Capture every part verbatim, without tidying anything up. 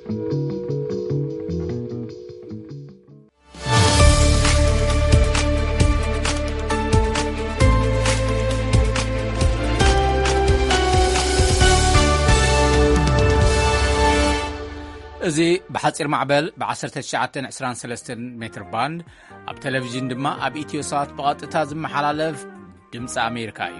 እዚ بحصير معبل بعشرة تشعتن عسران سلستن متر باند اب تلفزيون دما اب ኢትዮሳት بقطታ ዝመሓላለፍ ድምፂ ኣሜሪካ እዩ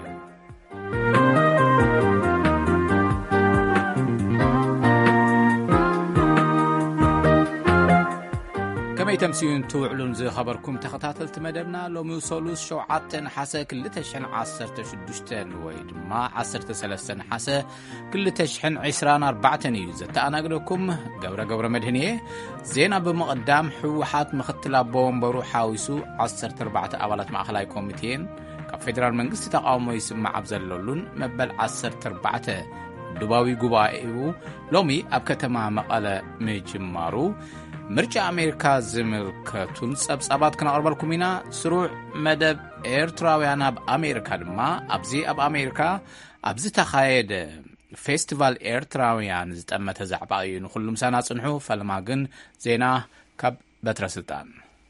كمي تمسيون توعلون زي خبركم تخطاتلت مدبنا لو موصلوس شوعاتن حاسة كل تشحن عصرت شدوشتن ويد ما عصرت سلسن حاسة كل تشحن عسران أربعتن يوزت أنا أقولكم قورة قورة مدهنية زينا بمقدام حوحات مختلا بوم بروح حاويسو عصرت أربعة أولات مع خلاي كوميتين كفدرال منقصة تقاومو يسمع عبزل لولون مبل عصرت أربعة دباوي قبائيو لومي أبكتما مقالة مجمارو مرجع أمريكا زملكتون سبسابات كنا أربعكم هنا سروع مدب إيرتراويانا بأمريكا دما أبزي أب أمريكا أبزي تخايد فيستيفال إيرتراويان زتأمة زعبائي نخلهم سنة صنحو فالماغن زينا كب بتر سلطان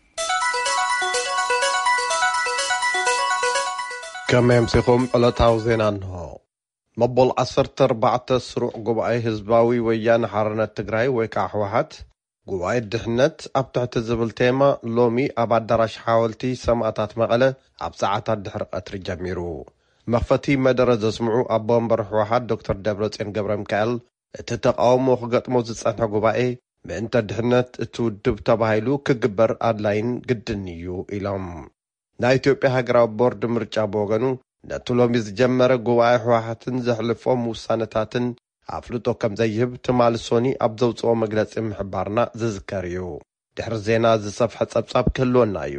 كم يمسيكم قلتاو زينا نهو مبول عصرت أربعة سروع قبائي هزباوي ويان حارنا التقراي ويكا حوحات قواعد دحنت اب تحت الزبل تيما لومي اباد دراش حاولتي سمعتات مقالة اب ساعتات دحر قطر جميرو مخفتي مدرز اسمعو اب بومبر حوحات دكتور دبرتين قبر مكال تتقاومو خقطمو زتصنح قبائي بانت دحنت تودب تبايلو كقبر ادلاين قدنيو إلام نا إثيوبيا هاقراو بورد مرجع بوغنو نتو لومي زجمر قواعي حوحاتن زحلفو موسانتاتن أفلتو كم زيهب تمال سوني أبزوتو مجلس محبارنا زذكريو دحر زينا زي صفحة صبصاب كلون نايو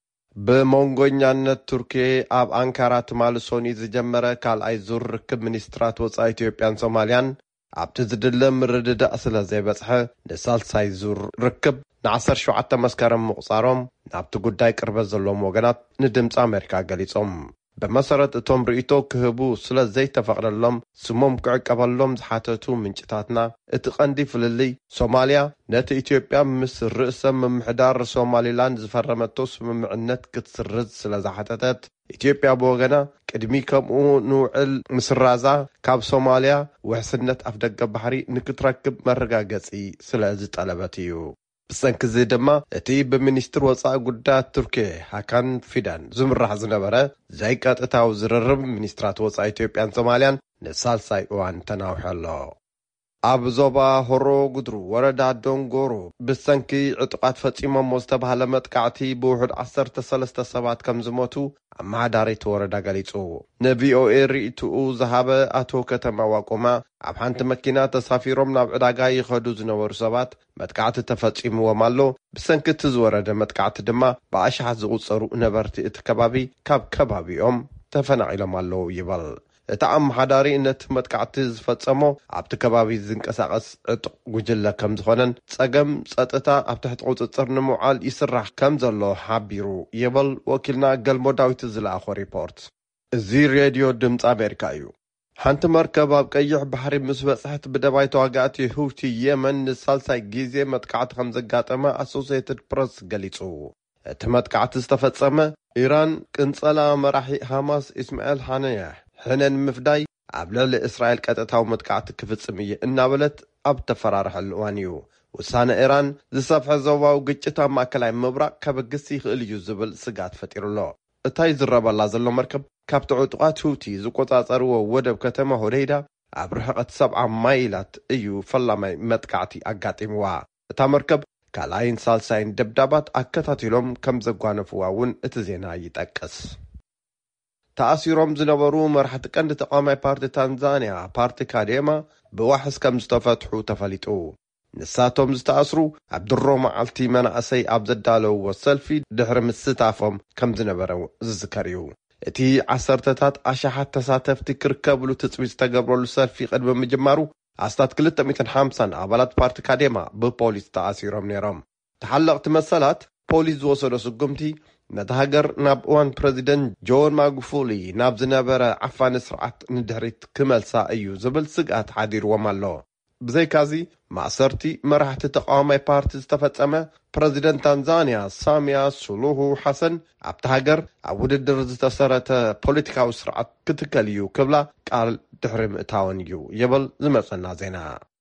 بمونغونيان التركي أب أنكارا تمال سوني زجمرة كال أي زور ركب منسترات وصا إثيوبيان سوماليان أب تزدل مردد أصلا زي بصحة نسال ساي زور ركب نعصر شو عتا مسكارم مقصارهم نابتو قداي كربز زلوم وغنات ندمت أمريكا قليصهم بمسارة توم رئيتو كهبو سلا زي تفقر اللهم سموم كعك أباللهم زحاتتو من جتاتنا اتقاندي فللي سوماليا نت إثيوبيا مس الرئيسة من محدار سومالي لاند زفرمتوس من معنات كتسرز سلا زحاتتات إثيوبيا بوغنا كدميكم او نوعل مسرازا كاب سوماليا وحسنت أفدق بحري نكتركب مرقاقسي سلا زي طلباتيو بسنك زي دما اتي بمنستر وصاء قدات تركيا هاكان فيدان زمرح زنبرا زي كات اتاو زررب منسترات وصاء إثيوبيان سوماليان نسال ساي اوان تناوح الله أبزوبا هرو قدرو وردا دونغورو بسنكي عطقات فتيما مستبها لمتكعتي بوحد عصر تسلسة سبات كم زموتو أما داريت وردا قليتو نبي او اي رئيتو زهابة اتو كتما واقوما عبحانت مكينات تسافيروم نابعدا قاي خدو زنور سبات متكعت تفتيم ومالو بسنكي تزوردا متكعت دما باشحة زغوصرو نبرتي اتكبابي كاب كبابي ام تفنع إلى مالو يبال تعم حداري إنت متكعت زفتسمو عبت كبابي زنكساقس عطق وجلة كم زخونن تساقم ساتتا عبتحت عوتتصر نموعال يسرح كم زلو حابيرو يبل وكلنا قلمو داويت زلاخو ريبورت زي راديو دمت أمريكايو حانت مركب بقيح بحري مسبسحت بدباي تواقعتي هوتي يمن نسالساي جيزي متكعت خمزقات اما أسوسيتد برس قليتو تمتكعت استفتسمه إيران كنصلا مراحي حماس إسماعيل حانية حنن مفداي عبلال إسرائيل كاتتاو متكعت كفتسمية إنابلت أب تفرارح الوانيو وسانة إيران زي صفحة زواو قجتا ماكلاي مبراق كبقسي خيليو زبل سقات فتير الله اتاي زرب الله زلو مركب كابتعو تقات هوتي زقوطا صاروا ودب كتما هوريدا عبرحقت سبعة مايلات ايو فلامي متكعتي أقاتي موا اتا مركب كالاين سالساين دبدابات أكتاتي لهم كم زقوانفواون اتزينا يتأكس تأثيرهم زنبرو مرحة كند تقامي بارتي تنزانيا بارتي كاديما بواحس كم زتفتحو تفاليتو نساتهم زتأثرو عبد الروما عالتي منا أسي عبزدالو والسلفي دحر مستافهم كم زنبرو زذكريو اتي عصرتتات أشاحات تساتفتي كركبلو تسويز تقبرو السلفي قدم مجمارو عستات كلتا ميتن حامسان عبالات بارتي كاديما ببوليس تأثيرهم نيرام تحلقت مسالات بوليس وصلو سقمتي نتهاجر ناب وان بريزيدنت جون ماغوفولي ناب زنبرة عفان سرعت ندهريت كمال سايو زبل سقات حدير ومالو ብዘይካዚ ማእሰርቲ መራሕቲ ተቃዋማይ ፓርቲ ዝተፈጸመ ፕረዚደንት ታንዛንያ ሳሚያ ሱሉሁ ሐሰን ኣብቲ ሃገር ኣብ ውድድር ዝተሰረተ ፖለቲካዊ ስርዓት ክትከል እዩ ክብላ ቃል ድሕሪ ምእታወን እዩ ይብል ዝመጸና ዜና።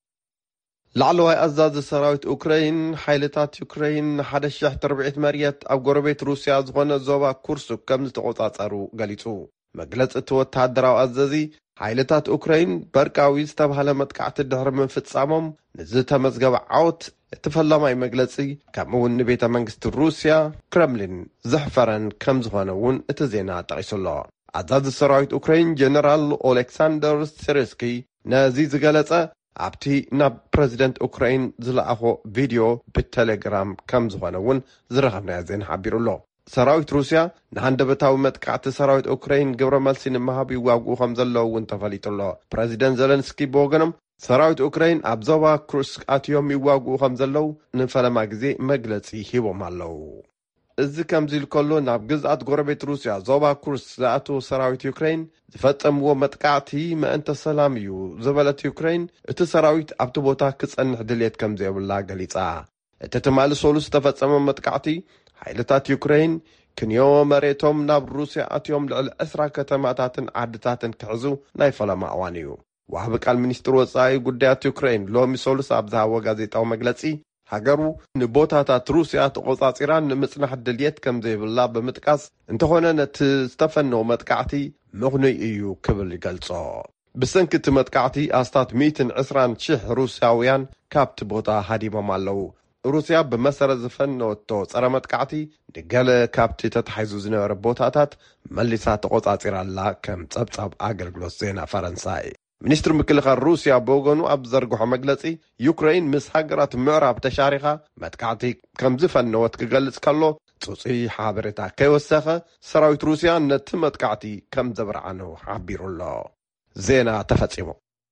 ላዕለዋይ ኣዛዚ ሰራዊት ኡክራይን ሓይልታት ዩክራይን ሓደ ሽሕ ተርብዒት መርየት ኣብ ጎረቤት ሩስያ ዝኾነ ዞባ ኩርሱክ ከም ዝተቆጻጸሩ ገሊጹ። መግለፂ እቲ ወተሃደራዊ ኣዘዚ ሓይልታት ኡክራይን በርቃዊ ዝተባሃለ መጥቃዕቲ ድሕሪ ምፍጻሞም ንዝተመዝገበ ዓወት እቲ ፈላማይ መግለፂ ከምኡውን ንቤተ መንግስቲ ሩስያ ክረምሊን ዘሕፈረን ከም ዝኾነ እውን እቲ ዜና ጠቂሱሎ። ኣዛዚ ሰራዊት ኡክራይን ጀነራል ኦሌክሳንደር ሲርስኪ ነዚ ዝገለጸ ኣብቲ ናብ ፕረዚደንት ኡክራይን ዝለኣኾ ቪድዮ ብቴሌግራም ከም ዝኾነ እውን ዝረኸብናዮ ዜና ሓቢሩሎ። ሰራዊት ሩስያ ንሃንደበታዊ መጥቃዕቲ ሰራዊት ኡክራይን ግብረ መልሲ ንምሃብ ይዋግኡ ከም ዘለዉ እውን ተፈሊጡሎ። ፕረዚደንት ዘለንስኪ ብወገኖም ሰራዊት ኡክራይን ኣብ ዞባ ኩርስክ ኣትዮም ይዋግኡ ከም ዘለዉ ንፈለማ ግዜ መግለፂ ሂቦም ኣለዉ። እዚ ከምዚ ኢሉ ከሎ ናብ ግዝኣት ጎረቤት ሩስያ ዞባ ኩርስክ ዝኣተወ ሰራዊት ዩክራይን ዝፈጸምዎ መጥቃዕቲ መእንተ ሰላም እዩ ዝበለት ዩክራይን እቲ ሰራዊት ኣብቲ ቦታ ክጸንሕ ድሌት ከም ዘየብላ ገሊጻ። እቲ ትማሊ ሰሉስ ዝተፈጸመ መጥቃዕቲ ሓይልታት ዩክራይን ክንዮ መሬቶም ናብ ሩስያ ኣትዮም ልዕሊ ዕስራ ከተማታትን ዓድታትን ክሕዙ ናይ ፈለማ እዋን እዩ። ዋህቢ ቃል ሚኒስትር ወጻኢ ጉዳያት ዩክራይን ሎሚ ሰሉስ ኣብ ዝሃቦ ጋዜጣዊ መግለጺ ሃገሩ ንቦታታት ሩስያ ተቆጻጺራ ንምጽናሕ ድልየት ከም ዘይብላ ብምጥቃስ እንተኾነ ነቲ ዝተፈነው መጥቃዕቲ ምኽኑይ እዩ ክብል ይገልጾ። ብሰንኪ እቲ መጥቃዕቲ ኣስታት ሚእቲ ዕስራን ሽሕ ሩስያውያን ካብቲ ቦታ ሃዲሞም ኣለዉ። ሩስያ ብመሰረት ዝፈነወቶ ጸረ መጥቃዕቲ ንገለ ካብቲ ተታሒዙ ዝነበረ ቦታታት መሊሳ ተቆጻጺራላ ከም ጸብጻብ ኣገልግሎት ዜና ፈረንሳይ። ሚኒስትር ምክልኻል ሩስያ ብወገኑ ኣብ ዘርግሖ መግለጺ ዩክራይን ምስ ሃገራት ምዕራብ ተሻሪኻ መጥቃዕቲ ከም ዝፈነወት ክገልጽ ከሎ ጽጹይ ሓበሬታ ከይወሰኸ ሰራዊት ሩስያ ነቲ መጥቃዕቲ ከም ዘብርዓኑ ሓቢሩሎ። ዜና ተፈጺሙ።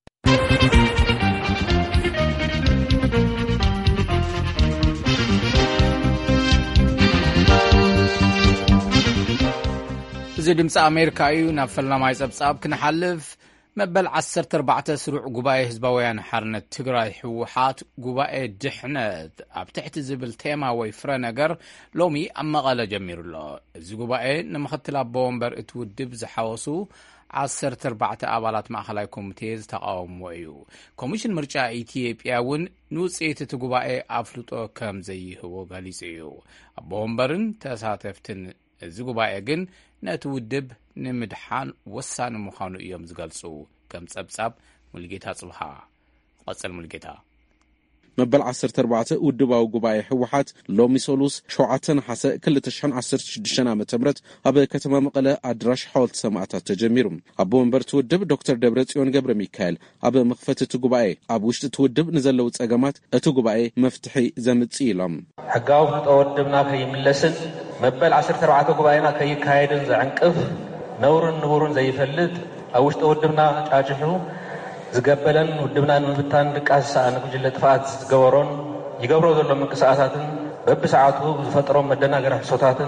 እዚ ድምፂ ኣሜሪካ እዩ። ናብ ፈላማይ ጸብጻብ ክንሓልፍ መበል ዓሰርተ ኣርባዕተ ስሩዕ ጉባኤ ህዝባዊ ወያነ ሓርነት ትግራይ ህወሓት ጉባኤ ድሕነት ኣብ ትሕቲ ዝብል ቴማ ወይ ፍረ ነገር ሎሚ ኣብ መቐለ ጀሚሩሎ። እዚ ጉባኤ ንምኽትል ኣቦ ወንበር እቲ ውድብ ዝሓወሱ ዓሰርተ ኣርባዕተ ኣባላት ማእኸላይ ኮሚቴ ዝተቃወምዎ እዩ። ኮሚሽን ምርጫ ኢትዮጵያ እውን ንውፅኢት እቲ ጉባኤ ኣፍልጦ ከም ዘይህቦ ገሊጹ እዩ። ኣቦ ወንበርን ተሳተፍትን እዚ ጉባኤ ግን ነቲ ውድብ ንምድሓን ወሳኒ ምዃኑ እዮም ዝገልጹ። ከም ጸብጻብ ሙልጌታ ጽብሃ ቐጽል ሙልጌታ መበል ዓሰርተ ኣርባዕተ ውድባዊ ጉባኤ ህወሓት ሎሚ ሰሉስ ሸውዓተ ነሓሰ ክልተ ሽሕን ዓሰርተ ሽዱሽተ ዓመተ ምህረት ኣብ ከተማ መቐለ ኣድራሽ ሓወልቲ ሰማዕታት ተጀሚሩ። ኣቦ ወንበር ትውድብ ዶክተር ደብረጽዮን ገብረ ሚካኤል ኣብ መኽፈቲ እቲ ጉባኤ ኣብ ውሽጢ ትውድብ ንዘለዉ ጸገማት እቲ ጉባኤ መፍትሒ ዘምጽእ ኢሎም ሕጋዊ ፍልጦ ወድብና ከይምለስን መበል ዓሰርተ ኣርባዕተ ጉባኤና ከይካየድን ዘዕንቅፍ ነውርን ንቡርን ዘይፈልጥ ኣብ ውሽጢ ወድብና ጫጭሑ ዝገበለን ውድብና ንምብታን ድቃስ ሰኣን ጉጅለ ጥፋኣት ዝገበሮን ይገብሮ ዘሎ ምንቅስቃሳትን በብሰዓቱ ዝፈጥሮም መደናገሪ ሕሶታትን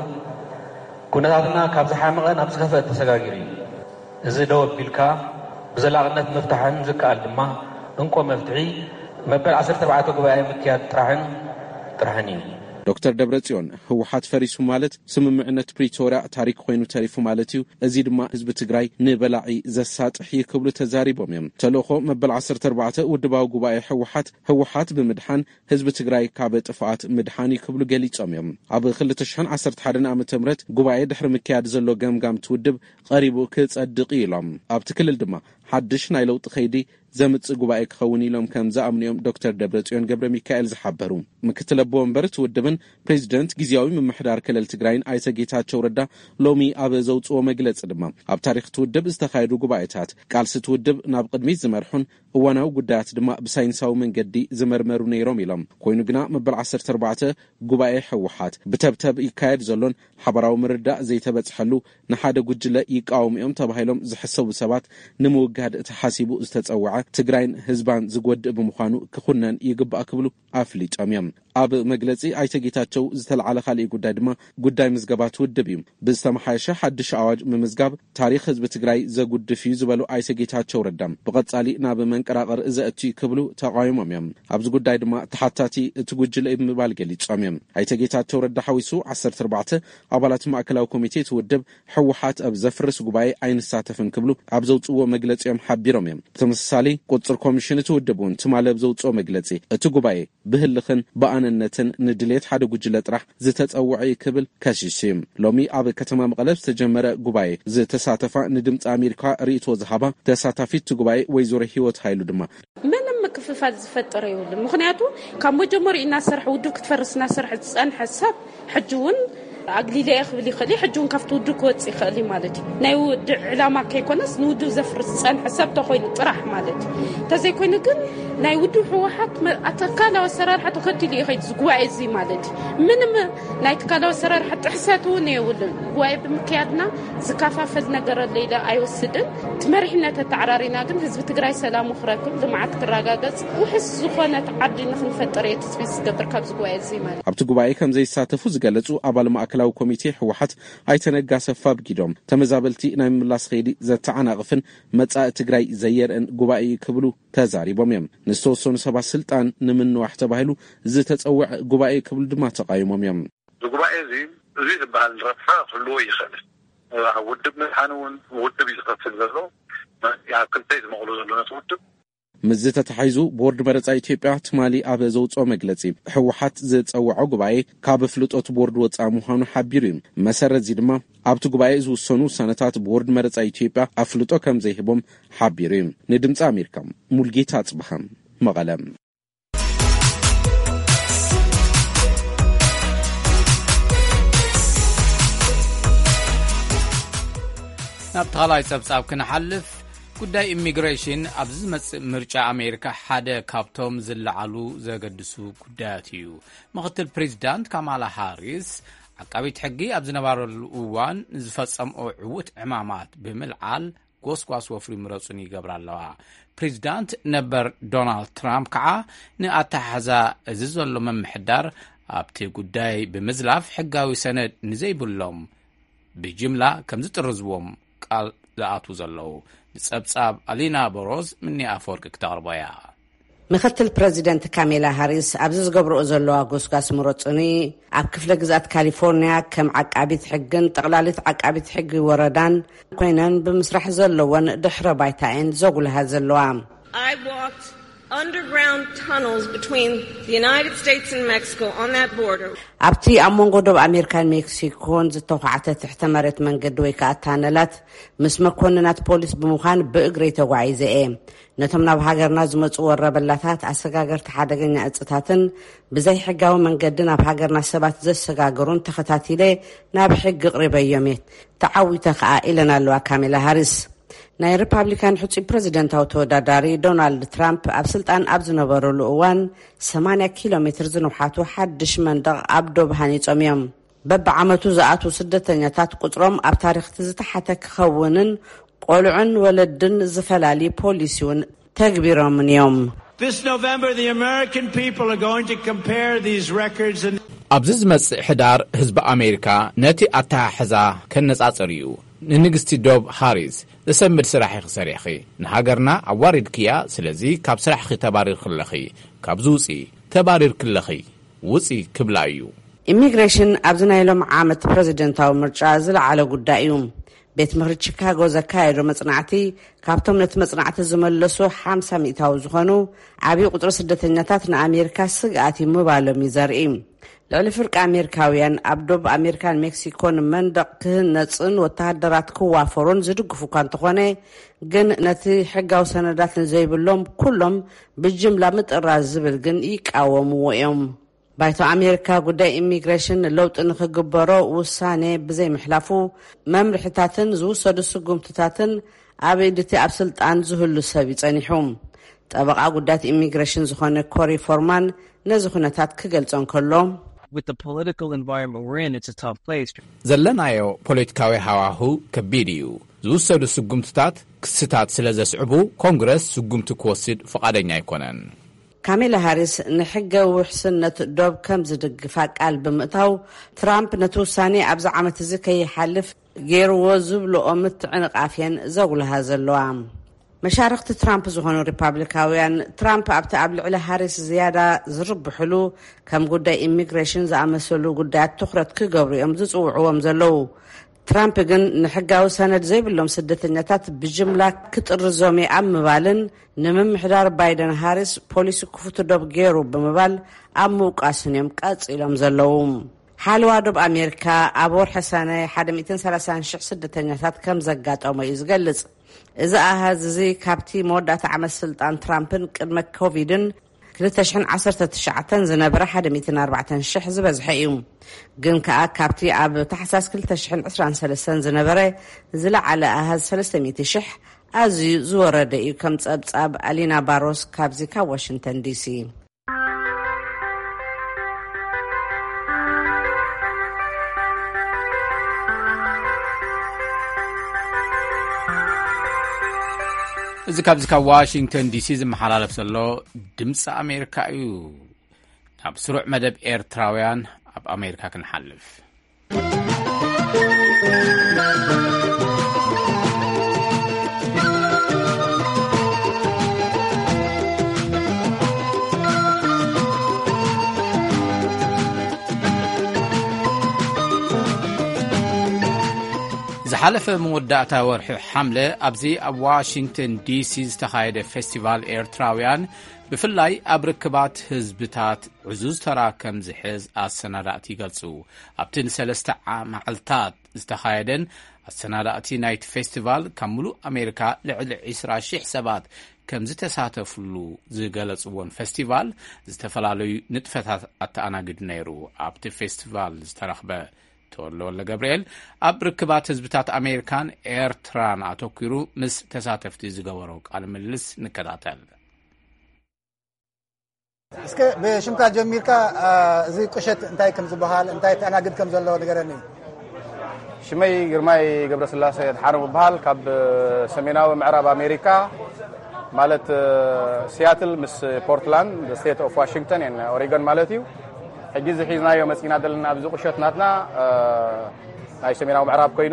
ኩነታትና ካብ ዝሓመቐ ናብ ዝኸፍአ ተሰጋጊሩ እዩ። እዚ ደው ኣቢልካ ብዘላቕነት ምፍታሕን ዝከኣል ድማ እንቆ መፍትሒ መበል ዓሰርተ ኣርባዕተ ጉባኤ ምክያድ ጥራሕን ጥራሕን እዩ። ዶክተር ደብረጽዮን ህወሓት ፈሪሱ ማለት ስምምዕነት ፕሪቶሪያ ታሪክ ኮይኑ ተሪፉ ማለት እዩ። እዚ ድማ ህዝቢ ትግራይ ንበላዒ ዘሳጥሕ ይክብሉ ተዛሪቦም እዮም። ተልእኾ መበል ዓሰርተ ኣርባዕተ ውድባዊ ጉባኤ ህወሓት ህወሓት ብምድሓን ህዝቢ ትግራይ ካብ ጥፍኣት ምድሓን ይክብሉ ገሊጾም እዮም። ኣብ ክልተ ሽሕን ዓሰርተ ሓደ ዓመተ ምህረት ጉባኤ ድሕሪ ምክያድ ዘሎ ገምጋም ትውድብ ቀሪቡ ክጸድቕ ኢሎም ኣብቲ ክልል ድማ ሓድሽ ናይ ለውጢ ኸይዲ ዘምጽእ ጉባኤ ክኸውን ኢሎም ከም ዝኣምንዮም ዶክተር ደብረጽዮን ገብረ ሚካኤል ዝሓበሩ። ምክትል ኣቦ ወንበር ትውድብን ፕሬዚደንት ጊዜያዊ ምምሕዳር ክልል ትግራይን ኣይተ ጌታቸው ረዳ ሎሚ ኣብ ዘውጽኦ መግለጺ ድማ ኣብ ታሪኽ ትውድብ ዝተኻየዱ ጉባኤታት ቃልሲ ትውድብ ናብ ቅድሚት ዝመርሑን እዋናዊ ጉዳያት ድማ ብሳይንሳዊ መንገዲ ዝመርመሩ ነይሮም ኢሎም ኮይኑ ግና መበል ዓሰርተ ኣርባዕተ ጉባኤ ህወሓት ብተብተብ ይካየድ ዘሎን ሓበራዊ ምርዳእ ዘይተበጽሐሉ ንሓደ ጉጅለ ይቃወሙ እዮም ተባሂሎም ዝሕሰቡ ሰባት ንምውጋድ ተሓሲቡ ዝተጸውዐ ትግራይን ህዝባን ዝጎድእ ብምዃኑ ክኹነን ይግባእ ክብሉ ኣፍሊጦም እዮም። ኣብ መግለጺ ኣይተጌታቸው ዝተልዓለ ካልእ ጉዳይ ድማ ጉዳይ ምዝገባት ውድብ እዩ ብዝተመሓየሸ ሓድሽ ኣዋጅ ምምዝጋብ ታሪክ ህዝቢ ትግራይ ዘጉድፍ እዩ ዝበሉ ኣይተጌታቸው ረዳም ብቐጻሊ ናብ መንቀራቐር ዘእቱ ክብሉ ተቃዊሞም እዮም ኣብዚ ጉዳይ ድማ ተሓታቲ እቲ ጉጅለ ምባል ገሊጾም እዮም ኣይተጌታቸው ረዳ ሓዊሱ ዓሰርተ ኣርባዕተ ኣባላት ማእከላዊ ኮሚቴ ትውድብ ሕወሓት ኣብ ዘፍርስ ጉባኤ ኣይንሳተፍን ክብሉ ኣብ ዘውጽዎ መግለጺኦም ሓቢሮም እዮም ብተመሳሳሊ ቁጽር ኮሚሽን ትውድቡን ትማለ ኣብ ዘውጽኦ መግለጺ እቲ ጉባኤ ብህልኽን በኣነነትን ንድሌት ሓደ ጉጅለ ጥራሕ ዝተጸውዐ ክብል ከሽሽም ሎሚ ኣብ ከተማ መቐለ ዝተጀመረ ጉባኤ ዝተሳተፋ ንድምፂ አሜሪካ ርእይቶ ዝሃባ ተሳታፊት ጉባኤ ወይዘሮ ህይወት ኃይሉ ድማ ምንም ክፍፋል ዝፈጠረ ይውል ምክንያቱ ካብ መጀመሪያ ኢና ሰርሕ ውድብ ክትፈርስና ሰርሕ ጽን ሐሳብ ሕጅውን አግሊለ ይخبل ይخلي ሕጅውን ከፍቱ ውድብ ክወጽ ይخلي ማለት ናይ ውድ ዕላማ ከይኮነስ ንውድብ ዘፍርስ ጽን ሐሳብ ተኮይኑ ጥራሕ ማለት ተዘይ ኮይኑ ግን ናይ ውድብ ሕወሓት አተካላ ወሰራር ሓተ ከትል ይኸይድ ዝጓይ እዚ ማለት ምንም ናይ ተካላ ወሰራር ሓተ ሕሰቱ ነው ይውል ጉባኤ በመከያድና ዝካፋፈል ነገር ለይላ አይወስድን ትመርሕነት ተዓራሪና ግን ህዝብ ትግራይ ሰላም ወኽረክብ ልማዓት ክረጋገጽ ወሕስ ዝኾነ ተዓዲ ንኽንፈጠር የተስቢስ ዝገብር ካብ ዝጓይ እዚ ማለት ኣብቲ ጉባኤ ከም ዘይሳተፉ ዝገለጹ ኣባል ማእከላዊ ኮሚቴ ሕወሓት ኣይተነጋ ሰፋብ ጊዶም ተመዛበልቲ ናይ ምምላስ ኸይዲ ዘተዓናቅፍን መጻእ ትግራይ ዘየርን ጉባኤ ክብሉ ተዛሪቦም እዮም ንስተወሰኑ ሰባት ስልጣን ንምንዋሕ ተባሂሉ ዝተጸውዕ ጉባኤ ክብሉ ድማ ተቃይሞም እዮም ጉባኤ እዚ እዚ ዝበሃል ረብሓ ክህልዎ ይኽእል ውድብ ምሓኑን ውድብ ይዝኸፍል ዘሎ ያ ክልተይ ዝመቕሉ ዘሎ ውድብ ምዝ ተተሓይዙ ቦርድ መረጻ ኢትዮጵያ ትማሊ ኣብ ዘውጽኦ መግለጺ ሕወሓት ዝጸውዖ ጉባኤ ካብ ፍልጦት ቦርድ ወጻ ምዃኑ ሓቢሩ እዩ መሰረት እዚ ድማ ኣብቲ ጉባኤ ዝውሰኑ ሰነታት ቦርድ መረጻ ኢትዮጵያ ኣፍልጦ ከም ዘይህቦም ሓቢሩ እዩ ንድምፂ አሜሪካ ሙልጌታ ጽባህ መቐለም ናብ ተኻላይ ጸብጻብ ክንሓልፍ ጉዳይ ኢሚግሬሽን ኣብ ዝመጽእ ምርጫ አሜሪካ ሓደ ካብቶም ዝለዓሉ ዘገድሱ ጉዳያት እዩ ምክትል ፕሬዚዳንት ካማላ ሃሪስ ዓቃቢት ሕጊ ኣብ ዝነበረሉ እዋን ዝፈጸምኦ ዕውት ዕማማት ብምልዓል ጎስጓስ ወፍሪ ምረጹን ይገብራ ኣለዋ ፕሬዚዳንት ነበር ዶናልድ ትራምፕ ከዓ ንኣተሓዛ እዚ ዘሎ መምሕዳር ኣብቲ ጉዳይ ብምዝላፍ ሕጋዊ ሰነድ ንዘይብሎም ብጅምላ ከም ዝጥርዝዎም ቃል ዝኣቱ ዘለዉ ጸብጻብ አሊና ቦሮዝ ምኒ አፈወርቅ ክተቕርበያ ምክትል ፕሬዚደንት ካሜላ ሃሪስ ኣብዚ ዝገብርኦ ዘለዋ ጎስጓስ ምረጹኒ ኣብ ክፍለ ግዛት ካሊፎርኒያ ከም ዓቃቢት ሕግን ጠቕላሊት ዓቃቢት ሕጊ ወረዳን ኮይነን ብምስራሕ ዘለወን ድሕረ ባይታኤን ዘጉልሃ ዘለዋ I walked underground tunnels between the United States and Mexico on that border. ኣብቲ ኣብ መንጎ ደቡብ ኣሜሪካን ሜክሲኮን ዝተዃዓተ ትሕተ መሬት መንገዲ ወይ ከዓ ታነላት ምስ መኮንናት ፖሊስ ብምዃን ብእግሪ ተጓዒዘ እየ ነቶም ናብ ሃገርና ዝመጹ ወረበላታት ኣሰጋገርቲ ሓደገኛ እጽታትን ብዘይ ሕጋዊ መንገዲ ናብ ሃገርና ሰባት ዘሰጋገሩን ተኸታቲለ ናብ ሕጊ ቅሪበዮም እየ ተዓዊተ ከዓ ኢለን ኣለዋ ካሜላ ሃሪስ ናይ ሪፐብሊካን ሕጹ ፕሬዚደንታዊ ተወዳዳሪ ዶናልድ ትራምፕ ኣብ ስልጣን ኣብ ዝነበረሉ እዋን ሰማንያ ኪሎ ሜትር ዝንውሓቱ ሓድሽ መንደቕ ኣብ ዶብ ሃኒጾም እዮም በብዓመቱ ዝኣቱ ስደተኛታት ቁጥሮም ኣብ ታሪክ ዝተሓተ ክኸውንን ቆልዑን ወለድን ዝፈላሊ ፖሊሲውን ተግቢሮምን እዮም This November the American people are going to compare these records and ኣብዚ ዝመጽእ ሕዳር ህዝቢ ኣሜሪካ ነቲ ኣተሓሕዛ ከነጻጽር እዩ ንንግስቲ ዶብ ሃሪስ ዝሰምድ ስራሕ ይኽሰሪኺ ንሃገርና ኣዋሪድክያ ስለዚ ካብ ስራሕኺ ተባሪር ክለኺ ካብ ዝውፂ ተባሪር ክለኺ ውፂ ክብላ እዩ ኢሚግሬሽን ኣብዚ ናይ ሎም ዓመት ፕሬዚደንታዊ ምርጫ ዝለዓለ ጉዳይ እዩ ቤት ምክሪ ቺካጎ ዘካየዶ መጽናዕቲ ካብቶም ነቲ መጽናዕቲ ዝመለሱ ሓምሳ ሚእታዊ ዝኾኑ ዓብዪ ቁጥሪ ስደተኛታት ንኣሜሪካ ስግኣት ምባሎም ይዘርኢ ልዕሊ ፍርቂ ኣሜሪካውያን ኣብ ዶብ ኣሜሪካን ሜክሲኮን መንደቕ ክህነፅን ወተሃደራት ክዋፈሩን ዝድግፉ እኳ እንተኾነ ግን ነቲ ሕጋዊ ሰነዳት ንዘይብሎም ኩሎም ብጅምላ ምጥራዝ ዝብል ግን ይቃወምዎ እዮም ባይቶ ኣሜሪካ ጉዳይ ኢሚግሬሽን ለውጢ ንኽግበሮ ውሳኔ ብዘይ ምሕላፉ መምርሕታትን ዝውሰዱ ስጉምትታትን ኣብ ኢድቲ ኣብ ስልጣን ዝህሉ ሰብ ይጸኒሑ ጠበቓ ጉዳያት ኢሚግሬሽን ዝኾነ ኮሪ ፎርማን ነዚ ኩነታት ክገልጾን ከሎ With the political environment we're in, it's a tough place. ዘለናዮ ፖለቲካዊ ሃዋሁ ከቢድ እዩ ዝውሰዱ ስጉምትታት ክስታት ስለ ዘስዕቡ ኮንግረስ ስጉምቲ ክወስድ ፈቃደኛ ኣይኮነን ካሜላ ሃሪስ ንሕጋዊ ውሕስነት ዶብ ከም ዝድግፋ ቃል ብምእታው ትራምፕ ነቲ ውሳኔ ኣብዚ ዓመት እዚ ከይሓልፍ ገይርዎ ዝብልኦ ምትዕንቃፍየን ዘጉልሃ ዘለዋ መሻርክቲ ትራምፕ ዝኾኑ ሪፓብሊካውያን ትራምፕ ኣብቲ ኣብ ልዕሊ ሃሪስ ዝያዳ ዝርብሕሉ ከም ጉዳይ ኢሚግሬሽን ዝኣመሰሉ ጉዳያት ትኩረት ክገብሩ እዮም ዝፅውዕዎም ዘለው ትራምፕ ግን ንሕጋዊ ሰነድ ዘይብሎም ስደተኛታት ብጅምላ ክጥርዞም ኣብ ምባልን ንምምሕዳር ባይደን ሃሪስ ፖሊሲ ክፉት ዶብ ገይሩ ብምባል ኣብ ምውቃስን እዮም ቀፂሎም ዘለው ሓልዋ ዶብ ኣሜሪካ ኣብ ወርሒ ሰነ ሓደ ሚእትን ሰላሳን ሽሕ ስደተኛታት ከም ዘጋጠሞ እዩ ዝገልጽ እዚ ኣሃዝ እዚ ካብቲ መወዳእታ ዓመት ስልጣን ትራምፕን ቅድመ ኮቪድን ክልተ ሽሕን ዓሰርተ ትሽዓተን ዝነበረ ሓደ ሚእትን ኣርባዕተን ሽሕ ዝበዝሐ እዩ ግን ከዓ ካብቲ ኣብ ታሕሳስ ክልተ ሽሕን ዒስራን ሰለስተን ዝነበረ ዝለዓለ ኣሃዝ ሰለስተ ሚእቲ ሽሕ ኣዝዩ ዝወረደ እዩ ከም ጸብጻብ ኣሊና ባሮስ ካብዚ ካብ ዋሽንግተን ዲሲ እዚ ካብዚ ካብ ዋሽንግተን ዲሲ ዝመሓላለፍ ዘሎ ድምፂ ኣሜሪካ እዩ ናብ ስሩዕ መደብ ኤርትራውያን ኣብ ኣሜሪካ ክንሓልፍ ዝሓለፈ መወዳእታ ወርሒ ሓምለ ኣብዚ ኣብ ዋሽንግተን ዲሲ ዝተኻየደ ፌስቲቫል ኤርትራውያን ብፍላይ ኣብ ርክባት ህዝብታት ዕዙዝ ተራ ከም ዝሕዝ ኣሰናዳእቲ ይገልጹ ኣብቲ ንሰለስተ መዓልታት ዝተኻየደን ኣሰናዳእቲ ናይቲ ፌስቲቫል ካብ ሙሉእ ኣሜሪካ ልዕሊ ዒስራ ሽሕ ሰባት ከም ዝተሳተፍሉ ዝገለጽዎን ፌስቲቫል ዝተፈላለዩ ንጥፈታት ኣተኣናግድ ነይሩ ኣብቲ ፌስቲቫል ዝተረኽበ ተወልደ ገብርኤል ኣብ ርክባት ህዝብታት ኣሜሪካን ኤርትራን ኣተኪሩ ምስ ተሳተፍቲ ዝገበሮ ቃለ ምልልስ ንከታተል እስከ በሽምካ ጀሚርካ እዚ ቁሸት እንታይ ከም ዝበሃል እንታይ ተኣናግድ ከም ዘሎ ንገረኒ ሽመይ ግርማይ ገብረስላሴ ተሓረሙ በሃል ካብ ሰሜናዊ ምዕራብ ኣሜሪካ ማለት ሲያትል ምስ ፖርትላንድ ስቴት ኦፍ ዋሽንግተን እና ኦሬጎን ማለት እዩ ሕጂ ዝሒዝናዮ መፂና ዘለና ኣብዚ ቁሸት ናትና ናይ ሰሜናዊ ምዕራብ ኮይኑ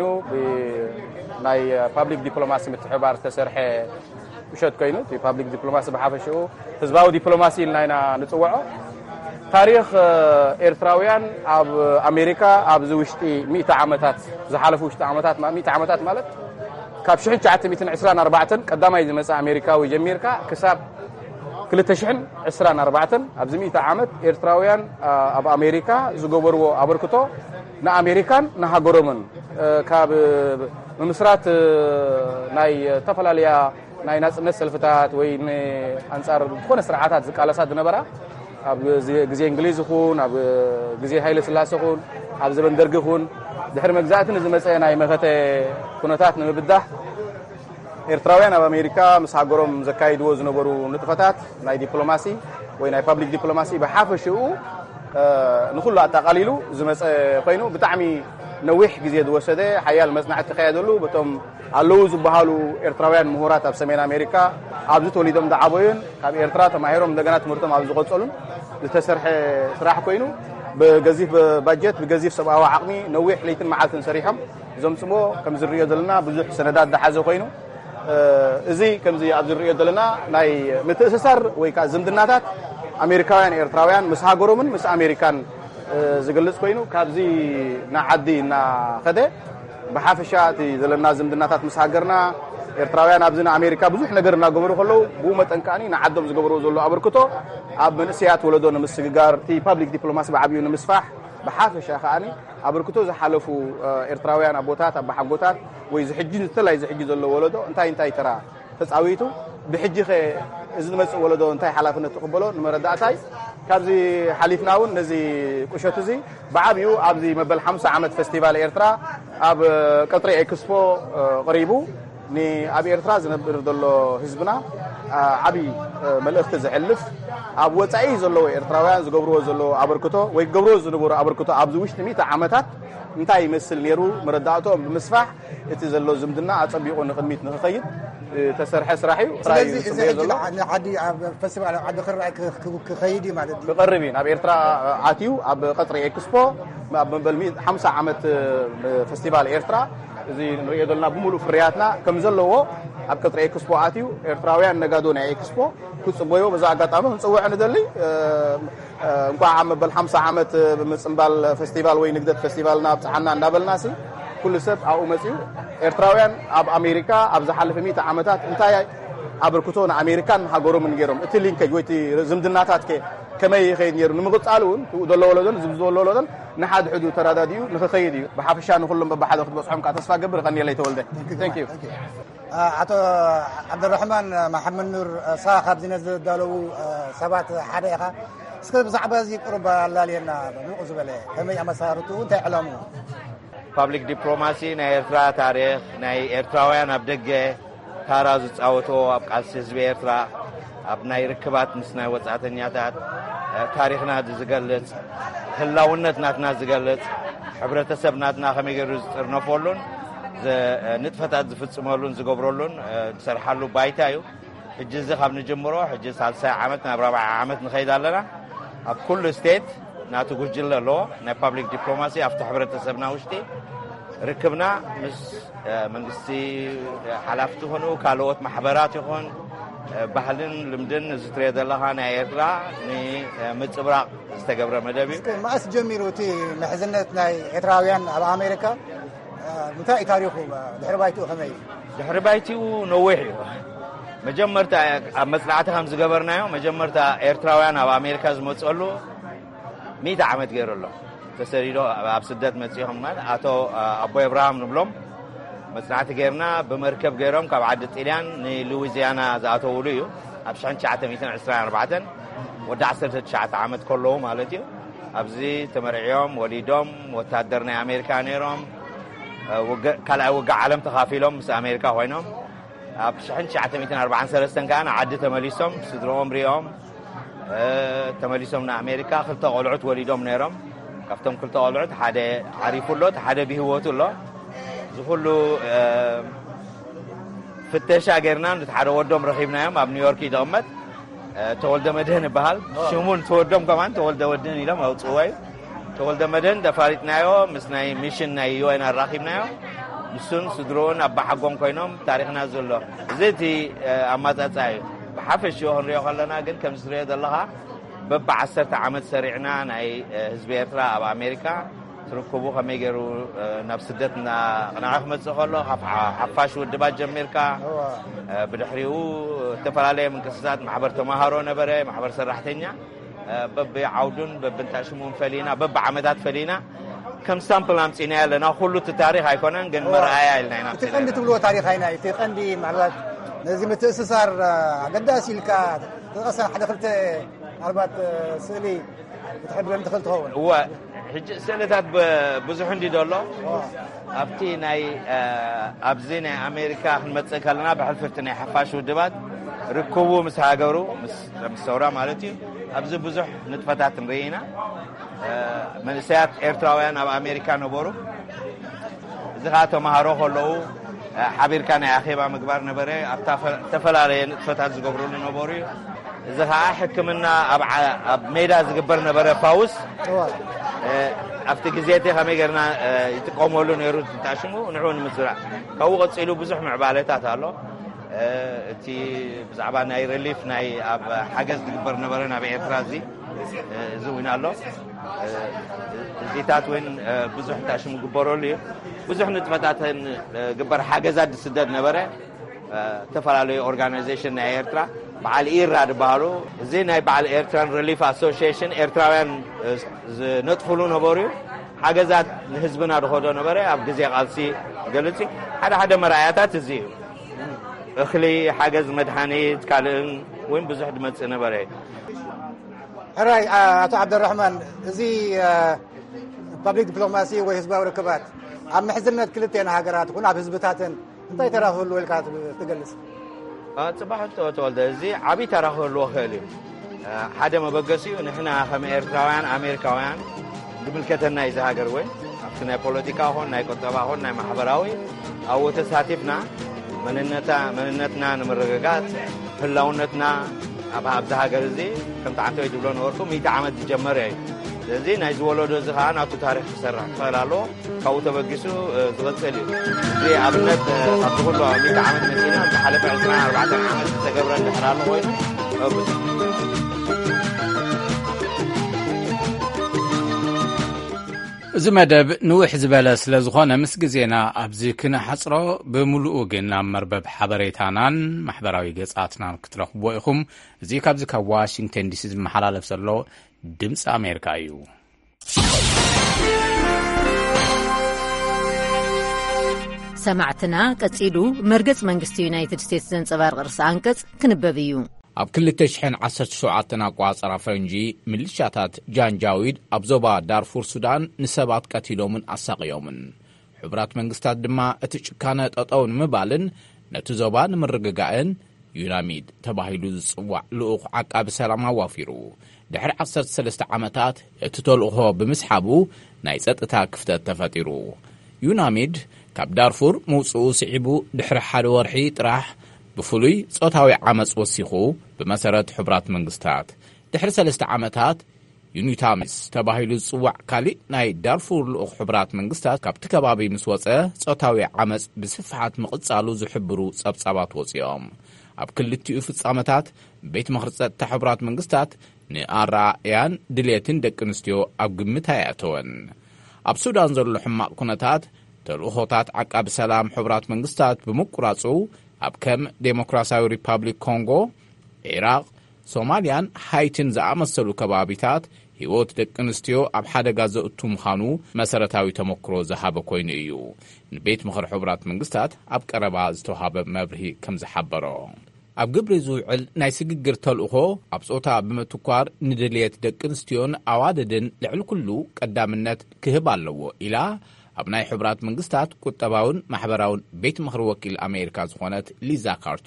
ናይ ፓብሊክ ዲፕሎማሲ ምትሕብባር ዝተሰርሐ ቁሸት ኮይኑ እቲ ፓብሊክ ዲፕሎማሲ ብሓፈሽኡ ህዝባዊ ዲፕሎማሲ ኢልናይና ንፅውዖ ታሪክ ኤርትራውያን ኣብ ኣሜሪካ ኣብዚ ውሽጢ ሚእቲ ዓመታት ዝሓለፉ ውሽጢ ዓመታት ሚእቲ ዓመታት ማለት ካብ ሽሕ ትሽዓተ ሚእትን ዒስራን ኣርባዕተን ቀዳማይ ዝመፀ ኣሜሪካዊ ጀሚርካ ክሳብ ክልተ ሽሕን ዒስራን ኣርባዕተን ኣብዚ ሚእቲ ዓመት ኤርትራውያን ኣብ ኣሜሪካ ዝገበርዎ ኣበርክቶ ንኣሜሪካን ንሃገሮምን ካብ ምምስራት ናይ ተፈላለያ ናይ ናጽነት ሰልፍታት ወይ ንኣንጻር ዝኾነ ስርዓታት ዝቃለሳት ዝነበራ ኣብ ግዜ እንግሊዝ ይኹን ኣብ ግዜ ሃይለ ስላሴ ይኹን ኣብ ዘበን ደርጊ ይኹን ድሕሪ መግዛእትን ዝመፀ ናይ መኸተ ኩነታት ንምብዳሕ ኤርትራውያን ኣብ ኣሜሪካ ምስ ሃገሮም ዘካይድዎ ዝነበሩ ንጥፈታት ናይ ዲፕሎማሲ ወይ ናይ ፓብሊክ ዲፕሎማሲ ብሓፈሽኡ ንኹሉ ኣጠቃሊሉ ዝመፀ ኮይኑ ብጣዕሚ ነዊሕ ግዜ ዝወሰደ ሓያል መጽናዕቲ ተካየደሉ በቶም ኣለዉ ዝበሃሉ ኤርትራውያን ምሁራት ኣብ ሰሜን ኣሜሪካ ኣብዚ ተወሊዶም ዝዓበዩን ካብ ኤርትራ ተማሂሮም እንደገና ትምህርቶም ኣብ ዝቐጸሉን ዝተሰርሐ ስራሕ ኮይኑ ብገዚፍ ባጀት ብገዚፍ ሰብኣዊ ዓቕሚ ነዊሕ ለይትን መዓልትን ሰሪሖም ዘምጽሞ ከም ዝርዮ ዘለና ብዙሕ ሰነዳት ዝሓዘ ኮይኑ እዚ ከምዚ ኣብ ዝርዮ ዘለና ናይ ምትእስሳር ወይ ከዓ ዝምድናታት ኣሜሪካውያን ኤርትራውያን ምስ ሃገሮምን ምስ ኣሜሪካን ዝገልጽ ኮይኑ ካብዚ ናዓዲ እና ኸደ ብሓፈሻ እቲ ዘለና ዝምድናታት ምስ ሃገርና ኤርትራውያን ኣብዚ ኣሜሪካ ብዙሕ ነገር እናገበሩ ከለው ብኡ መጠንካኒ ናዓዶም ዝገበርዎ ዘሎ ኣበርክቶ ኣብ መንእስያት ወለዶ ንምስግጋር እቲ ፓብሊክ ዲፕሎማሲ ብዓብዩ ንምስፋሕ ብሓፈሻ ከዓኒ ኣበርክቶ ዝሓለፉ ኤርትራውያን ኣቦታት ኣብ ሓጎታት ወይ ዝሕጂ ዝተላይ ዝሕጂ ዘሎ ወለዶ እንታይ እንታይ ተራ ተጻዊቱ ብሕጂ ኸ እዚ ዝመጽእ ወለዶ እንታይ ሓላፍነት ተቀበሎ ንመረዳእታይ ካብዚ ሓሊፍናውን ነዚ ቁሸት እዚ ብዓብዩ ኣብዚ መበል ሓምሳ ዓመት ፌስቲቫል ኤርትራ ኣብ ቀጥሪ ኤክስፖ ቀሪቡ ንኣብ ኤርትራ ዝነብር ዘሎ ህዝብና ዓቢ መልእኽቲ ዝሕልፍ ኣብ ወጻኢ ዘለዎ ኤርትራውያን ዝገብርዎ ዘሎ ኣበርክቶ ወይ ዝገብርዎ ዝነበሩ ኣበርክቶ ኣብዚ ውሽጢ ሚእቲ ዓመታት እንታይ ይመስል ነይሩ መረዳእቶም ብምስፋሕ እቲ ዘሎ ዝምድና ኣጸቢቑ ንቅድሚት ንኽኸይድ ተሰርሐ ስራሕዩ ራዩ ዓዲ ፌስቲቫል ዓዲ ክራይ ክኸይድ ማለት እዩ ክቐርብ ናብ ኤርትራ ኣትዩ ኣብ ቀጽሪ ኤክስፖ ኣብ መበል ሓምሳ ዓመት ፌስቲቫል ኤርትራ እዚ ንሪኦ ዘለና ብሙሉእ ፍርያትና ከም ዘለዎ ኣብ ቀጽሪ ኤክስፖ ኣትዩ ኤርትራውያን ነጋዶ ናይ ኤክስፖ ክጽበዩ በዛ ኣጋጣሚ ክንጽውዕ ንደሊ እንኳዕ ኣብ መበል ሓምሳ ዓመት ብምጽምባል ፌስቲቫል ወይ ንግደት ፌስቲቫልና ኣብፅሓና እንዳበልናሲ ኩሉ ሰብ ኣብኡ መፅኡ ኤርትራውያን ኣብ ኣሜሪካ ኣብ ዝሓለፈ ሚእቲ ዓመታት እንታይ ኣበርክቶ ንኣሜሪካን ሃገሮምን ገይሮም እቲ ሊንከጅ ወይ እቲ ዝምድናታት ከ ከመይ ይኸይድ ነይሩ ንምቕጻል እውን ዘሎ ወለዶን ዝብዝ ዘሎ ወለዶን ንሓድ ሕዱ ተራዳድዩ ንኽኸይድ እዩ ብሓፈሻ ንኹሎም በባሓደ ክትበፅሖም ከዓ ተስፋ ገብር ቀኒለይ ተወልደ ቴንክ ዩ ኣቶ ዓብድራሕማን መሓመድ ኑር ሳ ካብዚ ነዘዳለዉ ሰባት ሓደ ኢኻ እስከ ብዛዕባ እዚ ቁርባ ኣላልየና ምቕ ዝበለ ከመይ ኣመሳርቱ እንታይ ዕላሙ ፓብሊክ ዲፕሎማሲ ናይ ኤርትራ ታሪክ ናይ ኤርትራውያን ኣብ ደገ ታራ ዝፃወቶ ኣብ ቃልሲ ህዝቢ ኤርትራ ኣብ ናይ ርክባት ምስ ናይ ወፃእተኛታት ታሪክና ዝገልጽ ህላውነት ናትና ዝገልጽ ሕብረተሰብ ናትና ከመይ ገይሩ ዝጥርነፈሉን ንጥፈታት ዝፍጽመሉን ዝገብረሉን ዝሰርሓሉ ባይታ እዩ ሕጂ እዚ ካብ ንጅምሮ ሕጂ ሳልሳይ ዓመት ናብ ራብዓይ ዓመት ንኸይድ ኣለና ኣብ ኩሉ ስቴት ናቱ ጉጅለ ኣለዎ ናይ ፓብሊክ ዲፕሎማሲ ኣብቲ ሕብረተሰብና ውሽጢ ርክብና ምስ መንግስቲ ሓላፍቲ ይኹኑ ካልኦት ማሕበራት ይኹን ባህልን ልምድን ዝትሪኦ ዘለኻ ናይ ኤርትራ ንምፅብራቕ ዝተገብረ መደብ እዩ ማእስ ጀሚሩ እቲ ምሕዝነት ናይ ኤርትራውያን ኣብ ኣሜሪካ እንታይ እዩ ታሪኹ ድሕሪ ባይትኡ ከመይ እዩ ድሕሪ ባይትኡ ነዊሕ እዩ መጀመርታ ኣብ መፅላዕቲ ከም ዝገበርናዮ መጀመርታ ኤርትራውያን ኣብ ኣሜሪካ ዝመፅሉ ሚእቲ ዓመት ገይሩ ኣሎ ተሰሪዶ ኣብ ስደት መፅኦም ማለት ኣቶ ኣቦይ እብርሃም ንብሎም መፅናዕቲ ገይርና ብመርከብ ገይሮም ካብ ዓዲ ጣልያን ንሉዊዚያና ዝኣተውሉ እዩ ኣብ ሽሕን ትሽዓተ ሚእትን ዒስራን ኣርባዕተን ወዲ ዓሰርተ ትሽዓተ ዓመት ከለዉ ማለት እዩ ኣብዚ ተመርዒዮም ወሊዶም ወታደር ናይ ኣሜሪካ ነይሮም ካልኣይ ውጋዕ ዓለም ተኻፊሎም ምስ ኣሜሪካ ኮይኖም ኣብ ሽሕን ትሽዓተ ሚእትን ኣርባዓን ሰለስተን ከዓ ንዓዲ ተመሊሶም ስድሮኦም ሪኦም ተመሊሶም ንኣሜሪካ ክልተ ቆልዑት ወሊዶም ነይሮም ካብቶም ክልተ ቆልዑት ሓደ ዓሪፉሎ ሓደ ብህይወቱ ኣሎ ዝኩሉ ፍተሻ ገይርና ነቲ ሓደ ወዶም ረኺብናዮም ኣብ ኒውዮርክ ይቕመጥ ተወልደ መድህን ይበሃል ሽሙን ተወዶም ከማን ተወልደ ወድህን ኢሎም ኣውፅዎ እዩ ተወልደ መድህን ተፋሪጥናዮ ምስ ናይ ሚሽን ናይ ዩኤን ኣራኺብናዮ ንሱን ስድሮውን ኣባሓጎም ኮይኖም ታሪክና ዘሎ እዚ እቲ ኣማፃፃ እዩ ብሓፈሽዮ ክንሪኦ ከለና ግን ከም ዝትሪኦ ዘለኻ በባ ዓሰርተ ዓመት ሰሪዕና ናይ ህዝቢ ኤርትራ ኣብ ኣሜሪካ ትርክቡ ከመይ ገይሩ ናብ ስደት ቅናዕ ክመፅእ ከሎ ሓፋሽ ውድባት ጀሚርካ ብድሕሪኡ ዝተፈላለየ ምንቅስቃሳት ማሕበር ተማሃሮ ነበረ ማሕበር ሰራሕተኛ በቢ ዓውዱን በብንታይ ሽሙን ፈሊና በቢ ዓመታት ፈሊና ከም ሳምፕል ኣምፂና ኣለና ኩሉ እቲ ታሪክ ኣይኮነን ግን መርኣያ ኢልና ኢና እቲ ቀንዲ ትብልዎ ታሪክ ኣይና እቲ ቀንዲ ምናልባት ነዚ ምትእስሳር ኣገዳሲ ኢልካ ተቐሰን ሓደ ክልተ ምናልባት ስእሊ ክትሕብረኒ ትኽእል ትኸውን እወ ሕጂ ስእልታት ብዙሕ እንዲ ደሎ ኣብቲ ናይ ኣብዚ ናይ ኣሜሪካ ክንመፅእ ከለና ብሕልፍርቲ ናይ ሓፋሽ ውድባት ርክቡ ምስ ሃገሩ ምስ ሰውራ ማለት እዩ ኣብዚ ብዙሕ ንጥፈታት ንርኢ ኢና መንእሰያት ኤርትራውያን ኣብ ኣሜሪካ ነበሩ እዚ ከዓ ተማሃሮ ከለዉ ሓቢርካ ናይ ኣኼባ ምግባር ነበረ ኣብታ ዝተፈላለየ ንጥፈታት ዝገብሩሉ ነበሩ እዩ እዚ ከዓ ሕክምና ኣብ ሜዳ ዝግበር ነበረ ፋውስ ኣብቲ ግዜቲ ከመይ ጌርና ይጥቀመሉ ነይሩ እንታሽሙ ንዑ ንምፅራእ ካብኡ ቀፂሉ ብዙሕ ምዕባለታት ኣሎ እቲ ብዛዕባ ናይ ሪሊፍ ናይ ኣብ ሓገዝ ዝግበር ነበረ ናብ ኤርትራ እዚ እዚ እውን ኣሎ እዚታት እውን ብዙሕ እንታሽሙ ግበረሉ እዩ ብዙሕ ንጥፈታት ግበር ሓገዛት ዝስደድ ነበረ ዝተፈላለዩ ኦርጋናይዜሽን ናይ ኤርትራ በዓል ኢራ ዝበሃሉ እዚ ናይ በዓል ኤርትራን ሪሊፍ ኣሶሲዬሽን ኤርትራውያን ዝነጥፍሉ ነበሩ እዩ ሓገዛት ንህዝብና ድኸዶ ነበረ ኣብ ግዜ ቃልሲ ገልፂ ሓደ ሓደ መርኣያታት እዚ እዩ እኽሊ ሓገዝ መድሓኒት ካልእን ወይም ብዙሕ ድመፅእ ነበረ እዩ ሕራይ ኣቶ ዓብድራሕማን እዚ ፓብሊክ ዲፕሎማሲ ወይ ህዝባዊ ርክባት ኣብ ምሕዝነት ክልተን ሃገራት ኩን ኣብ ህዝብታትን እንታይ ተራኽብሉ ኢልካ ትገልጽ ፅባሕ ተወልደ እዚ ዓብይ ተራኽብሉ ክእል እዩ ሓደ መበገሲ እዩ ንሕና ከም ኤርትራውያን ኣሜሪካውያን ዝምልከተና እዩ ዝሃገር ወይ ኣብቲ ናይ ፖለቲካ ኹን ናይ ቆጠባ ኹን ናይ ማሕበራዊ ኣብኡ ተሳቲፍና መንነትና ንምርግጋት ህላውነትና ኣብ ኣብዛ ሃገር እዚ ከም ተዓንተው ይብሎ ነበርኩ ሚእቲ ዓመት ዝጀመረ እዩ ስለዚ ናይ ዝወለዶ እዚ ከዓ ናብቲ ታሪክ ክሰርሕ ክኽእላሎ ካብኡ ተበጊሱ ዝቐፅል እዩ እዚ ኣብነት ካብቲ ኩሉ ሚእቲ ዓመት መሲና ዝሓለፈ ዕስራን ኣርባዕተን ዓመት ዝተገብረ እንድሕር ኣሎ ኮይኑ እዚ መደብ ንውሕ ዝበለ ስለ ዝኾነ ምስ ግዜና ኣብዚ ክንሓፅሮ ብምሉኡ ግን ኣብ መርበብ ሓበሬታናን ማሕበራዊ ገጻትናን ክትረኽብዎ ኢኹም እዚ ካብዚ ካብ ዋሽንግተን ዲሲ ዝመሓላለፍ ዘሎ ድምፂ ኣሜሪካ እዩ ሰማዕትና ቀጺሉ መርገጽ መንግስቲ ዩናይትድ ስቴትስ ዘንጸባርቕ ርእሲ አንቀጽ ክንበብ እዩ ኣብ ክልተ ሽሕን ዓሰርተ ሸውዓተ ኣቋጻጽራ ፈረንጂ ሚሊሻታት ጃንጃዊድ ኣብ ዞባ ዳርፉር ሱዳን ንሰባት ቀቲሎምን ኣሳቂዮምን ሕብራት መንግስታት ድማ እቲ ጭካነ ጠጠው ንምባልን ነቲ ዞባ ንምርግጋእን ዩናሚድ ተባሂሉ ዝጽዋዕ ልኡኽ ዓቃቢ ሰላም ኣዋፊሩ ድሕሪ ዓሰርተ ሰለስተ ዓመታት እቲ ተልእኾ ብምስሓቡ ናይ ጸጥታ ክፍተት ተፈጢሩ ዩናሚድ ካብ ዳርፉር መውጽኡ ስዒቡ ድሕሪ ሓደ ወርሒ ጥራሕ ብፍሉይ ጾታዊ ዓመጽ ወሲኹ ብመሰረት ሕብራት መንግስታት ድሕሪ ሰለስተ ዓመታት ዩኒታሚስ ተባሂሉ ዝጽዋዕ ካሊእ ናይ ዳርፉር ልኡኽ ሕብራት መንግስታት ካብቲ ከባቢ ምስ ወፀ ጾታዊ ዓመጽ ብስፍሓት ምቕጻሉ ዝሕብሩ ጸብጻባት ወፂኦም ኣብ ክልቲኡ ፍጻመታት ቤት ምኽሪ ጸጥታ ሕብራት መንግስታት ንኣረኣያን ድሌትን ደቂ ኣንስትዮ ኣብ ግምት ኣየእተወን ኣብ ሱዳን ዘሎ ሕማቕ ኩነታት ተልእኾታት ዓቃቢ ሰላም ሕብራት መንግስታት ብምቁራፁ ኣብ ከም ዴሞክራሲያዊ ሪፐብሊክ ኮንጎ ኢራቅ ሶማልያን ሃይቲን ዝኣመሰሉ ከባቢታት ህይወት ደቂ ኣንስትዮ ኣብ ሓደጋ ዘእቱ ምዃኑ መሰረታዊ ተመክሮ ዝሃበ ኮይኑ እዩ ንቤት ምኽሪ ሕብራት መንግስታት ኣብ ቀረባ ዝተዋሃበ መብርሂ ከም ዝሓበሮ ኣብ ግብሪ ዝውዕል ናይ ስግግር ተልእኾ ኣብ ጾታ ብምትኳር ንድልየት ደቂ ኣንስትዮን ኣዋደድን ልዕሊ ኩሉ ቀዳምነት ክህብ ኣለዎ ኢላ ኣብ ናይ ሕብራት መንግስታት ቁጠባውን ማሕበራውን ቤት ምኽሪ ወኪል ኣሜሪካ ዝኾነት ሊዛ ካርቲ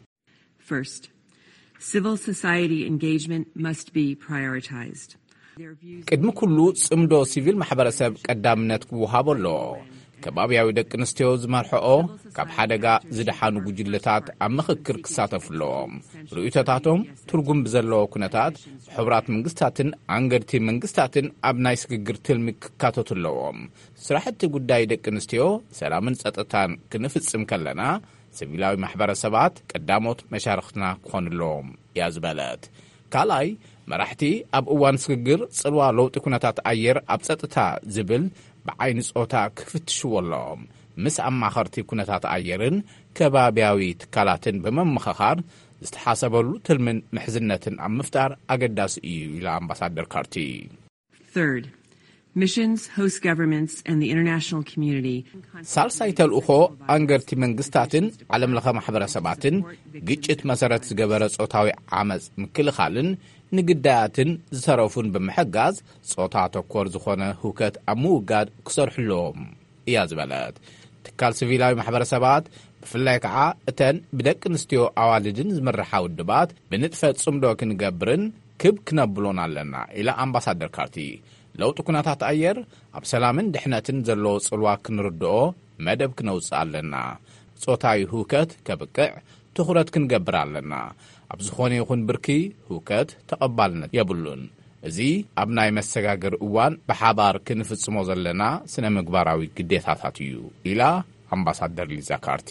First, civil society engagement must be prioritized. ቅድሚ ኩሉ ጽምዶ ሲቪል ማሕበረሰብ ቀዳምነት ክወሃብ ኣለዎ ከባቢያዊ ደቂ ኣንስትዮ ዝመርሕኦ ካብ ሓደጋ ዝደሓኑ ጉጅለታት ኣብ ምኽክር ክሳተፉ ኣለዎም ርእይቶታቶም ትርጉም ብዘለዎ ኩነታት ሕብራት መንግስታትን ኣንገድቲ መንግስታትን ኣብ ናይ ስግግር ትልሚ ክካተቱ ኣለዎም ስራሕቲ ጉዳይ ደቂ ኣንስትዮ ሰላምን ጸጥታን ክንፍጽም ከለና ሲቪላዊ ማሕበረሰባት ቀዳሞት መሻርክትና ክኾኑ ኣለዎም እያ ዝበለት ካልኣይ መራሕቲ ኣብ እዋን ስግግር ጽልዋ ለውጢ ኩነታት ኣየር ኣብ ጸጥታ ዝብል ብዓይኒ ጾታ ክፍትሽዎ ኣለዎም ምስ ኣማኸርቲ ኩነታት ኣየርን ከባቢያዊ ትካላትን ብምምኽኻር ዝተሓሰበሉ ትልምን ምሕዝነትን ኣብ ምፍጣር ኣገዳሲ እዩ ኢላ ኣምባሳደር ካርቲ Third, missions, host governments, and the international community. ሳልሳይ ተልእኾ ኣንገርቲ መንግስታትን ዓለም ለኸ ማሕበረሰባትን ግጭት መሰረት ዝገበረ ጾታዊ ዓመፅ ምክልኻልን ንግዳያትን ዝተረፉን ብምሕጋዝ ጾታ ተኮር ዝኾነ ህውከት ኣብ ምውጋድ ክሰርሕሎም እያ ዝበለት ትካል ሲቪላዊ ማሕበረሰባት ብፍላይ ከዓ እተን ብደቂ ኣንስትዮ ኣዋልድን ዝምርሓ ውድባት ብንጥፈት ጽምዶ ክንገብርን ክብ ክነብሎን ኣለና ኢላ ኣምባሳደር ካርቲ ለውጢ ኩነታት ኣየር ኣብ ሰላምን ድሕነትን ዘለዎ ጽልዋ ክንርድኦ መደብ ክነውፅእ ኣለና ጾታዊ ህውከት ከብቅዕ ትኹረት ክንገብር ኣለና ኣብ ዝኾነ ይኹን ብርኪ ህውከት ተቐባልነት የብሉን እዚ ኣብ ናይ መሰጋገር እዋን ብሓባር ክንፍጽሞ ዘለና ስነ ምግባራዊ ግዴታታት እዩ ኢላ ኣምባሳደር ሊዛ ካርቲ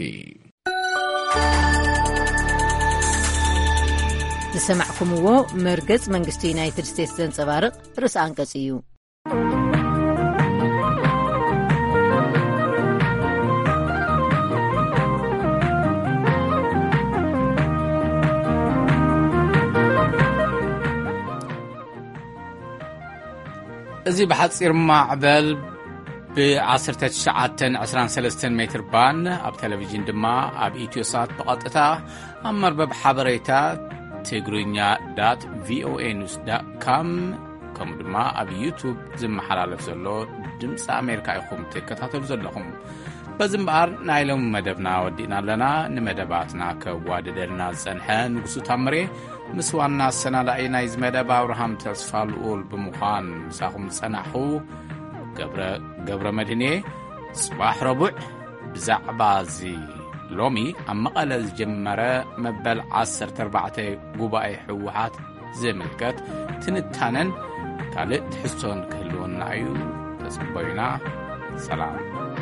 ዝሰማዕኩምዎ መርገጽ መንግስቲ ዩናይትድ ስቴትስ ዘንጸባርቕ ርእሲ አንቀጽ እዩ እዚ ብሓጺር ማዕበል ብ19 عشرين ثلاثين ሜትር ባንድ ኣብ ቴሌቪዥን ድማ ኣብ ኢትዮሳት ብቐጥታ ኣብ መርበብ ሓበሬታ ትግርኛ ዳት ቪኦኤ ኒውስ ዳት ኮም ከምኡ ድማ ኣብ ዩቱብ ዝመሓላለፍ ዘሎ ድምፂ ኣሜሪካ ኢኹም ትከታተሉ ዘለኹም በዚ እምበኣር ናይ ሎሚ መደብና ወዲእና ኣለና ንመደባትና ከዋድደልና ዝጸንሐ ንጉሱ ታምሬ ምስ ዋና ሰናዳኢ ናይ ዝመደብ ኣብርሃም ተስፋ ልኡል ብምዃን ምሳኹም ዝጸናሑ ገብረ ገብረ መድህኔ ጽባሕ ረቡዕ ብዛዕባ እዚ ሎሚ ኣብ መቐለ ዝጀመረ መበል ዓሰርተ ኣርባዕተ ጉባኤ ሕወሓት ዝምልከት ትንታነን ካልእ ትሕዝቶን ክህልወና እዩ። ተጽበዩና። ሰላም